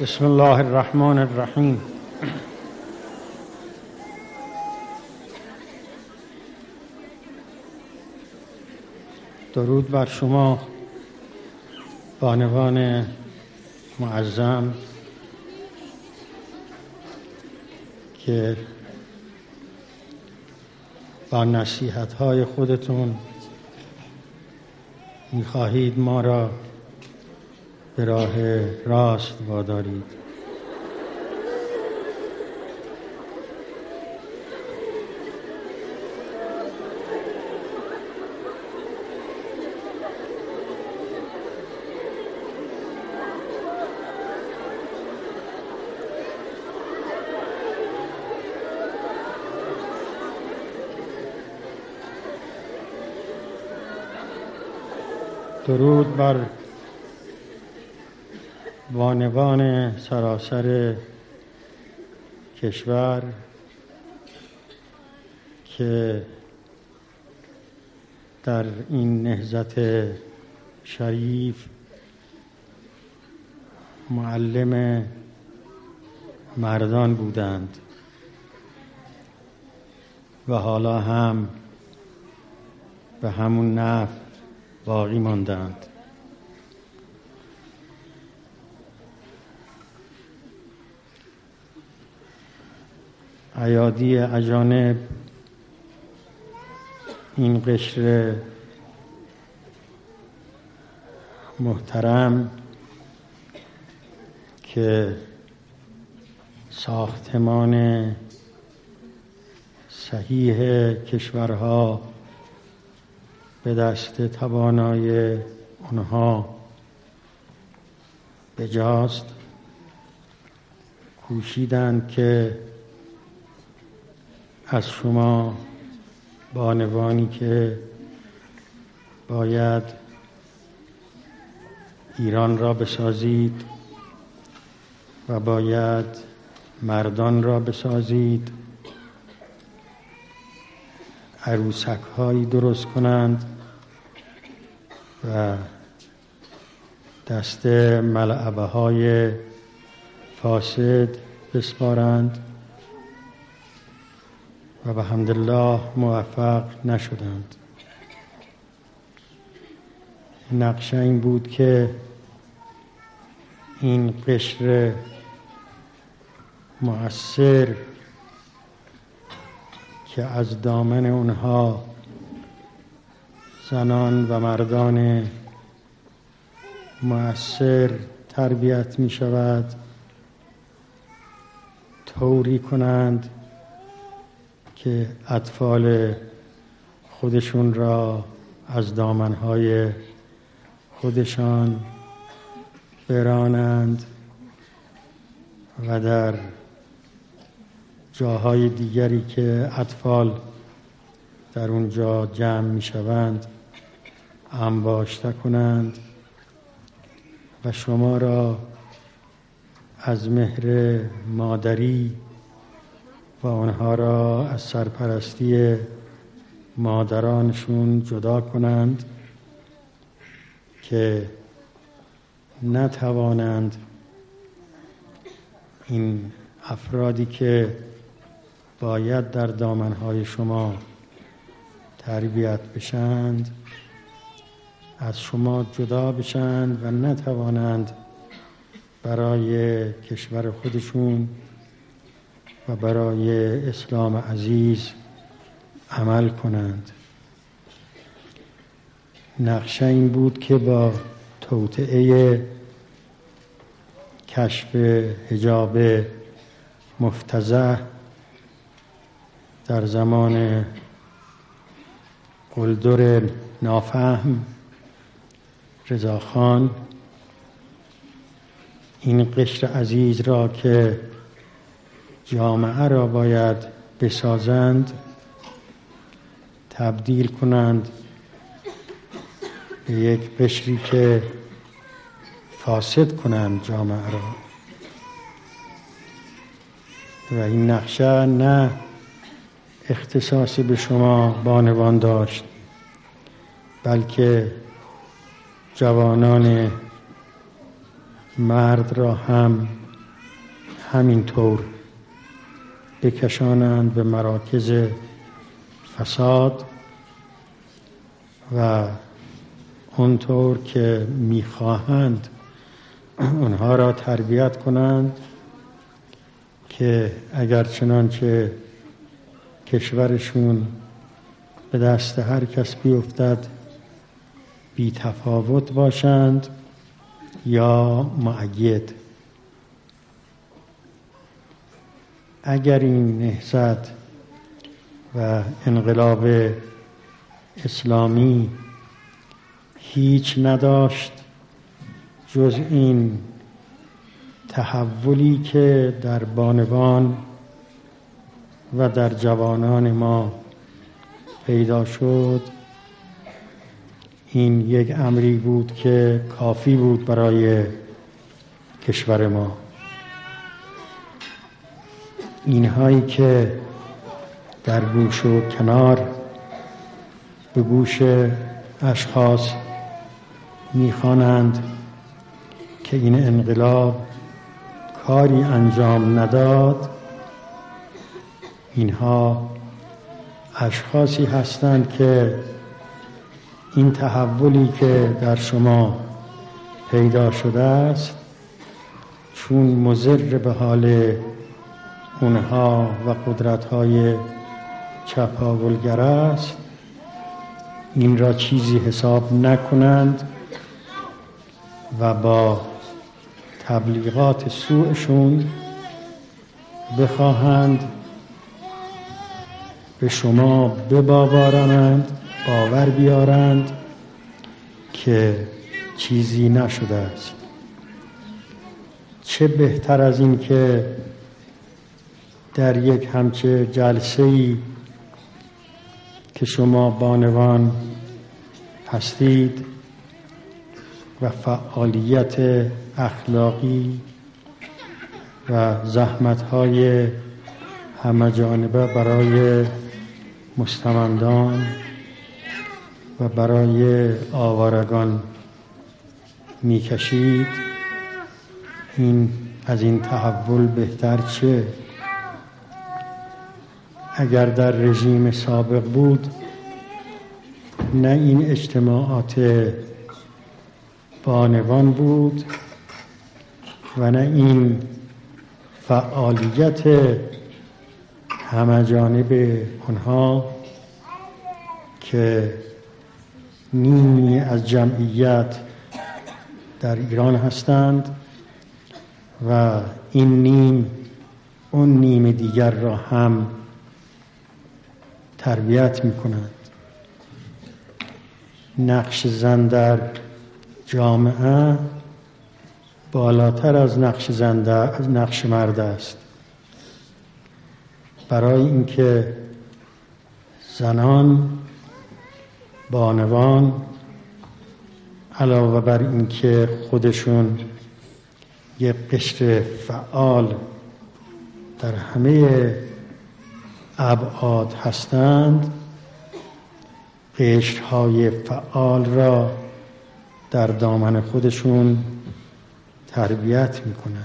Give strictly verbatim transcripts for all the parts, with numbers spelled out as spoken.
بسم الله الرحمن الرحیم. درود بر شما بانوان معظم که با نصیحت‌های خودتون می‌خواهید ما را به راه راست وادارید. درود بر بانوان سراسر کشور که در این نهضت شریف معلم مردان بودند و حالا هم به همون نحو باقی ماندند. ایادی اجانب این قشر محترم که ساختمان صحیح کشورها به دست توانای آنها بجاست، کوشیدند که از شما بانوانی که باید ایران را بسازید و باید مردان را بسازید، عروسک هایی درست کنند و دست ملعبه های فاسد بسپارند و به حمدالله موفق نشدند. نقشه این بود که این قشر مؤثر که از دامن اونها زنان و مردان مؤثر تربیت می شود، طوری کنند که اطفال خودشون را از دامنهای خودشان برانند و در جاهای دیگری که اطفال در اونجا جمع می شوند انباشته کنند و شما را از مهر مادری و آنها را از سرپرستی مادرانشون جدا کنند که نتوانند این افرادی که باید در دامنهای شما تربیت بشند از شما جدا بشند و نتوانند برای کشور خودشون و برای اسلام عزیز عمل کنند. نقشه این بود که با توطئه کشف حجاب مفتضح در زمان قلدر نافهم رضاخان این قشر عزیز را که جامعه را باید بسازند تبدیل کنند به یک قشری که فاسد کنند جامعه را. و این نقشه نه اختصاصی به شما بانوان داشت بلکه جوانان مرد را هم همینطور بکشانند به مراکز فساد و اونطور که میخواهند اونها را تربیت کنند که اگر چنانچه کشورشون به دست هر کس بیفتد بی تفاوت باشند یا مؤید. اگر این نهضت و انقلاب اسلامی هیچ نداشت جز این تحولی که در بانوان و در جوانان ما پیدا شد، این یک امری بود که کافی بود برای کشور ما. اینهایی که در گوش و کنار به گوش اشخاص میخوانند که این انقلاب کاری انجام نداد، اینها اشخاصی هستند که این تحولی که در شما پیدا شده است چون مضر به حال اونها و قدرت‌های چپاولگر است، این را چیزی حساب نکنند و با تبلیغات سوءشون بخواهند به شما بباورانند، باور بیارند که چیزی نشده است. چه بهتر از این که در یک همچه جلسه‌ای که شما بانوان هستید و فعالیت اخلاقی و زحمت‌های همه جانبه برای مستمندان و برای آوارگان میکشید، این از این تحول بهتر چه؟ اگر در رژیم سابق بود نه این اجتماعات بانوان بود و نه این فعالیت همه جانب آنها که نیمی از جمعیت در ایران هستند و این نیم اون نیم دیگر را هم تربیت می کنند. نقش زن در جامعه بالاتر از نقش زن در نقش مرد است، برای اینکه زنان بانوان علاوه بر اینکه خودشون یک قشر فعال در همه ابعاد هستند، قشرهای فعال را در دامن خودشون تربیت میکنند.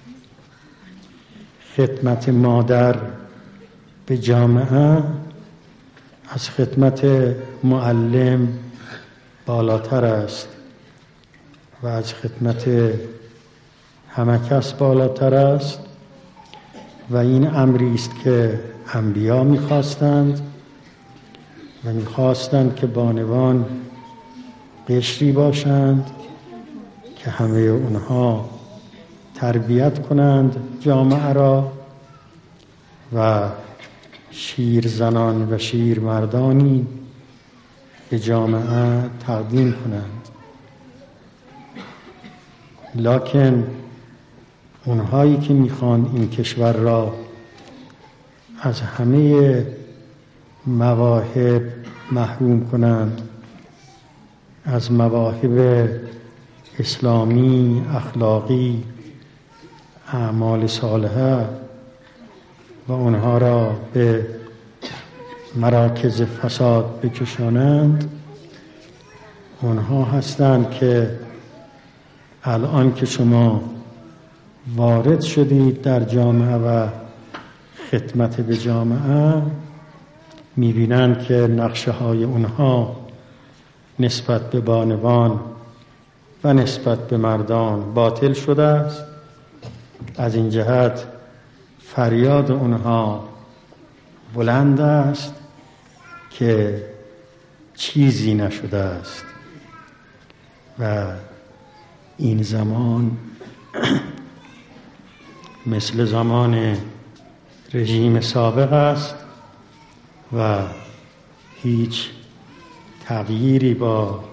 خدمت مادر به جامعه از خدمت معلم بالاتر است و از خدمت همه کس بالاتر است و این امری است که انبیا میخواستند و میخواستند که بانوان قشری باشند که همه اونها تربیت کنند جامعه را و شیر زنان و شیر مردانی به جامعه تقدیم کنند. لکن اونهایی که میخوان این کشور را از همه مواهب محروم کنند، از مواهب اسلامی، اخلاقی، اعمال صالحه و اونها را به مراکز فساد بکشانند، اونها هستند که الان که شما وارد شدید در جامعه و خدمت به جامعه، می‌بینند که نقشه های اونها نسبت به بانوان و نسبت به مردان باطل شده است. از این جهت فریاد اونها بلند است که چیزی نشده است و این زمان مثل زمان رژیم سابق است و هیچ تغییری با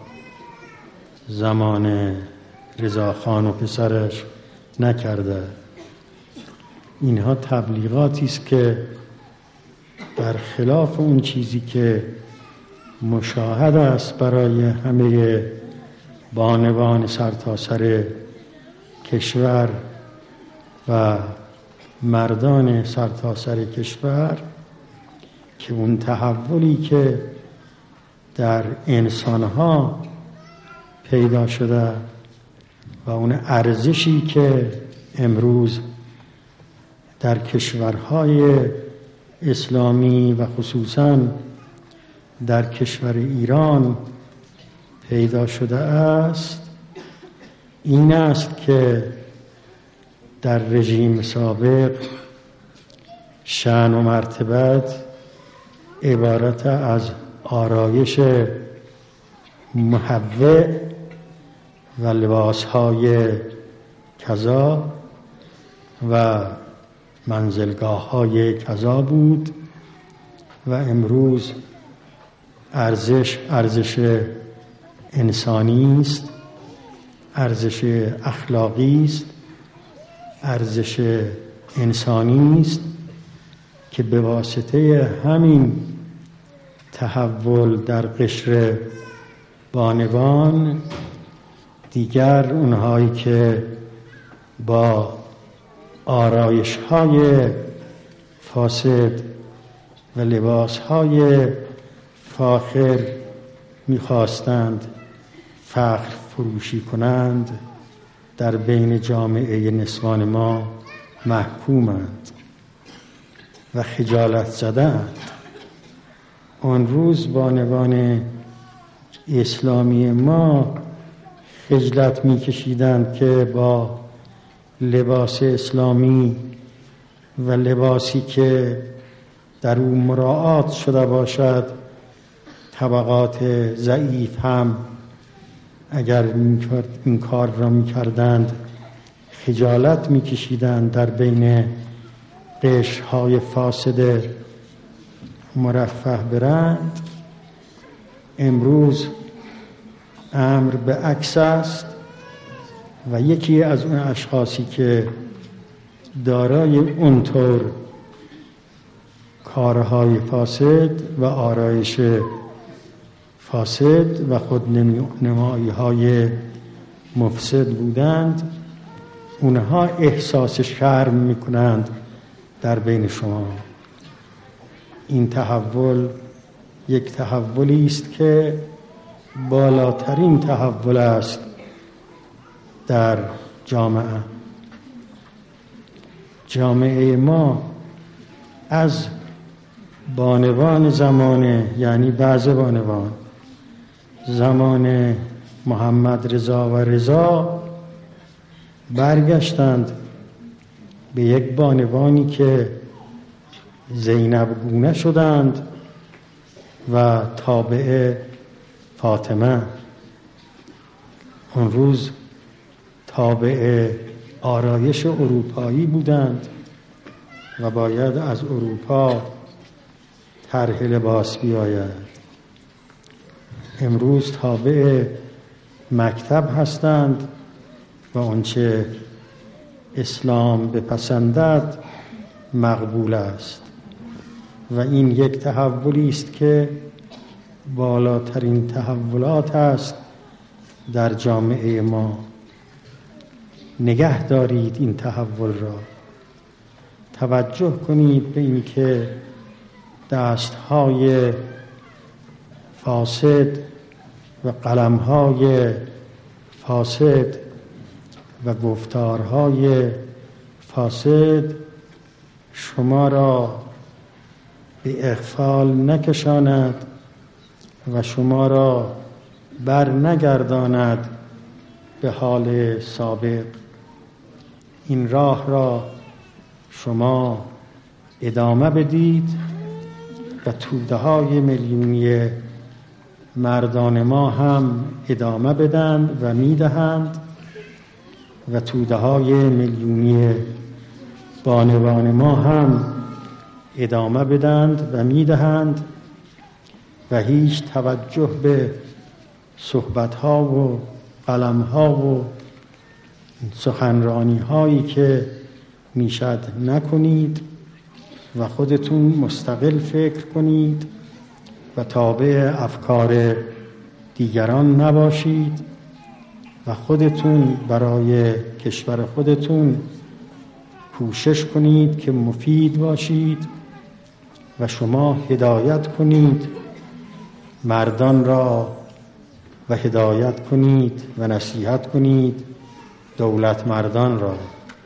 زمان رضاخان و پسرش نکرده. اینها تبلیغاتی است که در خلاف اون چیزی که مشاهد است برای همه بانوان سرتاسر کشور و مردان سرتاسر کشور، که اون تحولی که در انسانها پیدا شده و اون ارزشی که امروز در کشورهای اسلامی و خصوصاً در کشور ایران پیدا شده است، این است که در رژیم سابق شأن و مرتبت عبارت از آرایش محوع و لباسهای کذا و منزلگاه های کذا بود و امروز ارزش ارزش انسانی است، ارزش اخلاقی است، ارزش انسانی است که به واسطه همین تحول در قشر بانوان دیگر اونهایی که با آرایش های فاسد و لباس های فاخر میخواستند فخر فروشی کنند در بین جامعه نسوان ما محکومند و خجالت زدند. آن روز بانوان اسلامی ما خجلت میکشیدند که با لباس اسلامی و لباسی که در او مراعات شده باشد طبقات ضعیف هم اگر این کار را میکردند خجالت میکشیدند در بین قشرهای فاسد مرفه برند. امروز امر به عکس است و یکی از اون اشخاصی که دارای اونطور کارهای فاسد و آرایش فاسد و خودنمایی های مفسد بودند، اونها احساس شرم میکنند در بین شما. این تحول یک تحولی است که بالاترین تحول است در جامعه. جامعه ما از بانوان زمانه، یعنی بعض بانوان زمان محمد رضا و رضا، برگشتند به یک بانوانی که زینب گونه شدند و تابع فاطمه. اون روز تابع آرایش اروپایی بودند و باید از اروپا طرح لباس بیاید. امروز تابع مکتب هستند و آنچه اسلام بپسندد مقبول است و این یک تحولی است که بالاترین تحولات است در جامعه ما. نگه دارید این تحول را، توجه کنید به این که دستهای فاسد و قلمهای فاسد و گفتارهای فاسد شما را به اغفال نکشاند و شما را بر نگرداند به حال سابق. این راه را شما ادامه بدید و توده های میلیونی مردان ما هم ادامه بدند و میدهند و توده های میلیونی بانوان ما هم ادامه بدند و میدهند و هیچ توجه به صحبت ها و قلم ها و سخنرانی هایی که میشد نکنید و خودتون مستقل فکر کنید و تابع افکار دیگران نباشید و خودتون برای کشور خودتون کوشش کنید که مفید باشید و شما هدایت کنید مردان را و هدایت کنید و نصیحت کنید دولت مردان را.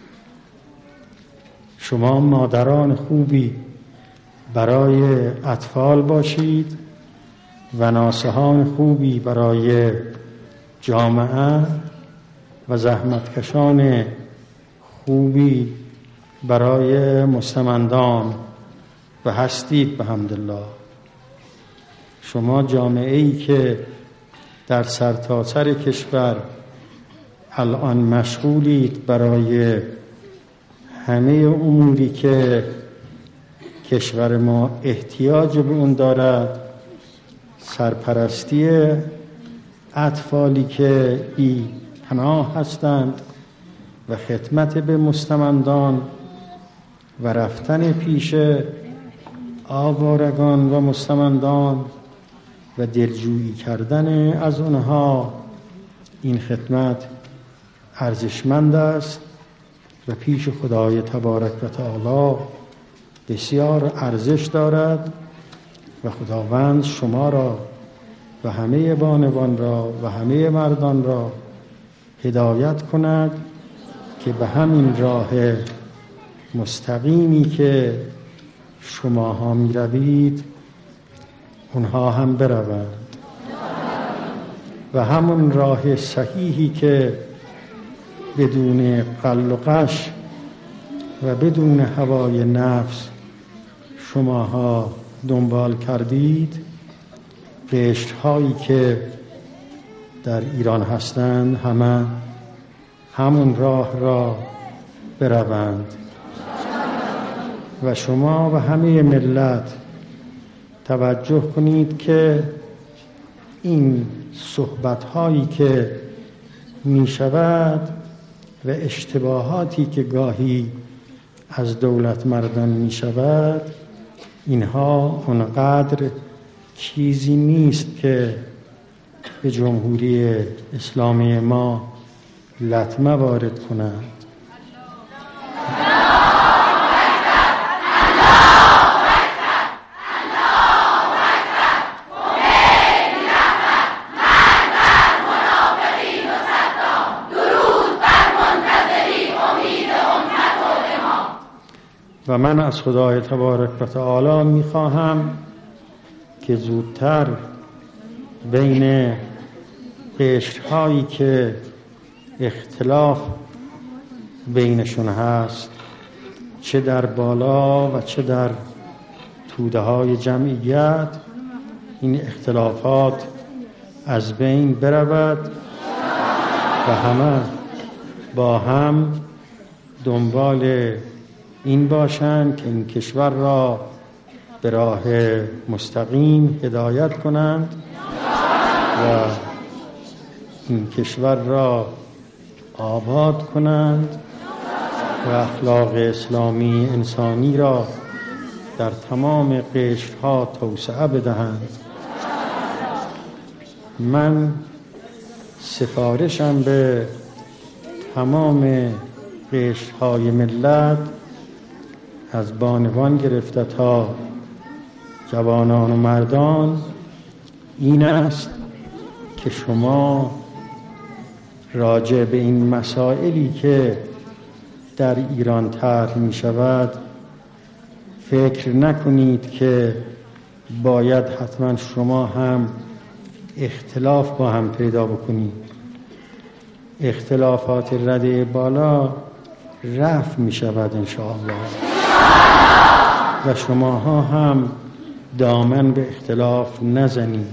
شما مادران خوبی برای اطفال باشید و ناصحان خوبی برای جامعه و زحمتکشان خوبی برای مستمندان و هستید به حمدالله. شما جامعه ای که در سرتاسر کشور الان مشغولید برای همه اموری که کشور ما احتیاج به اون دارد، سرپرستی اطفالی که بی پناه هستند و خدمت به مستمندان و رفتن پیش آوارگان و مستمندان و دلجویی کردن از اونها، این خدمت ارزشمند است و پیش خدای تبارک و تعالی بسیار ارزش دارد و خداوند شما را و همه بانوان را و همه مردان را هدایت کند که به همین راه مستقیمی که شماها می روید اونها هم بروند و همون راه صحیحی که بدون قل و قش و بدون هوای نفس شماها دنبال کردید، قشرهایی که در ایران هستند همه همون راه را بروند و شما و همه ملت توجه کنید که این صحبت‌هایی که می شود و اشتباهاتی که گاهی از دولت مردان می شود، اینها اونقدر چیزی نیست که به جمهوری اسلامی ما لطمه وارد کنند. و من از خدای تبارک و تعالی میخواهم که زودتر بین قشرهایی که اختلاف بینشون هست، چه در بالا و چه در توده های جمعیت، این اختلافات از بین برود و همه با هم دنبال این باشند که این کشور را به راه مستقیم هدایت کنند و این کشور را آباد کنند و اخلاق اسلامی انسانی را در تمام قشرها توسعه بدهند. من سفارشم به تمام قشرهای ملت، از بانوان گرفته تا جوانان و مردان، این است که شما راجع به این مسائلی که در ایران طرح می شود فکر نکنید که باید حتما شما هم اختلاف با هم پیدا بکنید. اختلافات رده بالا رفع می شود انشاءالله و شماها هم دامن به اختلاف نزنید.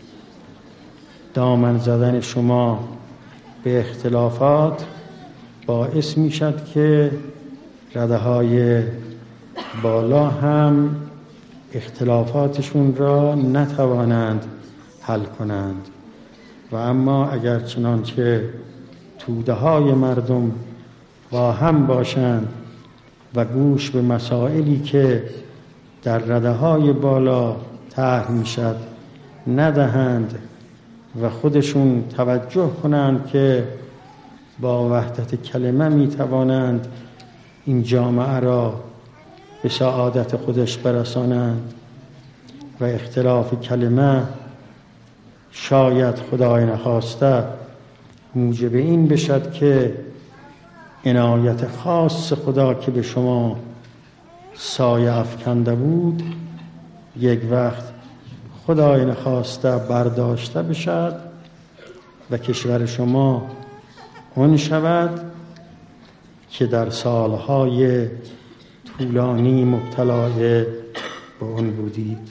دامن زدن شما به اختلافات باعث می شد که رده های بالا هم اختلافاتشون را نتوانند حل کنند و اما اگر چنانچه توده های مردم با هم باشند و گوش به مسائلی که در رده های بالا طرح می شد ندهند و خودشون توجه کنند که با وحدت کلمه می توانند این جامعه را به سعادت خودش برسانند و اختلاف کلمه شاید خدای نخواسته موجب این بشد که عنایت خاص خدا که به شما سایه افکنده بود یک وقت خدای نخواسته برداشته بشد و کشور شما اون شود که در سالهای طولانی مبتلا به اون بودید.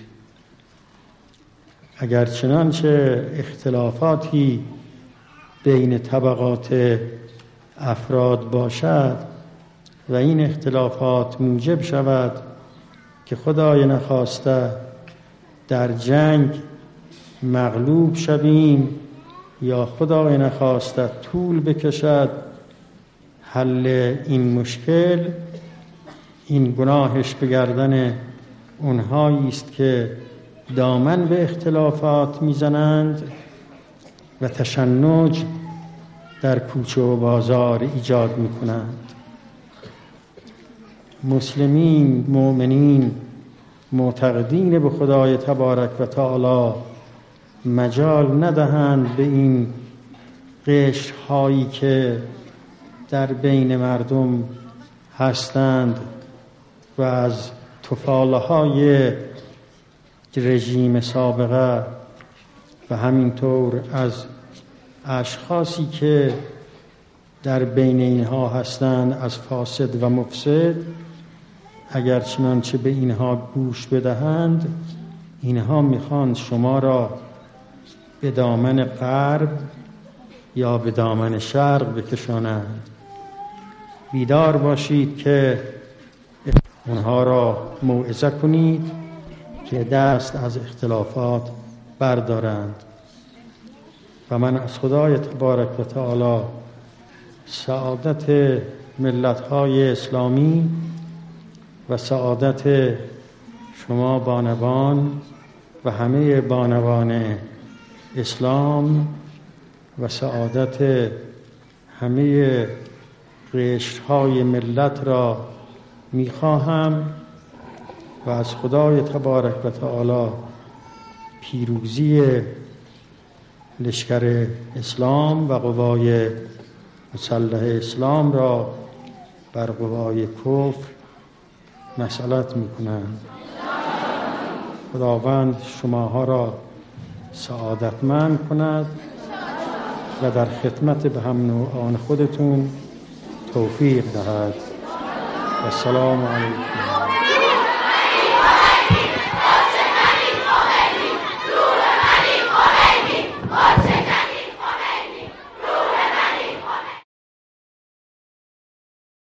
اگر چنانچه اختلافاتی بین طبقات افراد باشد و این اختلافات موجب شود که خدای نخواسته در جنگ مغلوب شویم یا خدای نخواسته طول بکشد حل این مشکل، این گناهش به گردن اونهایی است که دامن به اختلافات میزنند و تشنج در کوچه و بازار ایجاد میکنند. مسلمین، مؤمنین، معتقدین به خدای تبارک و تعالی مجال ندهند به این قشرهایی که در بین مردم هستند و از تفاله های رژیم سابقه و همینطور از اشخاصی که در بین اینها هستند از فاسد و مفسد، اگر چنانچه به اینها گوش بدهند اینها میخواند شما را به دامن غرب یا به دامن شرق بکشانند. بیدار باشید که اونها را موعظه کنید که دست از اختلافات بردارند. و من از خدای تبارک و تعالی سعادت ملت‌های اسلامی و سعادت شما بانوان و همه بانوان اسلام و سعادت همه قشرهای ملت را میخواهم و از خدای تبارک و تعالی پیروزی لشکر اسلام و قوای مسلح اسلام را بر قوای کفر مسئلت میکنند. خداوند شماها را سعادتمند کند و در خدمت به هم نوعان خودتون توفیق دهد. و السلام علیکم.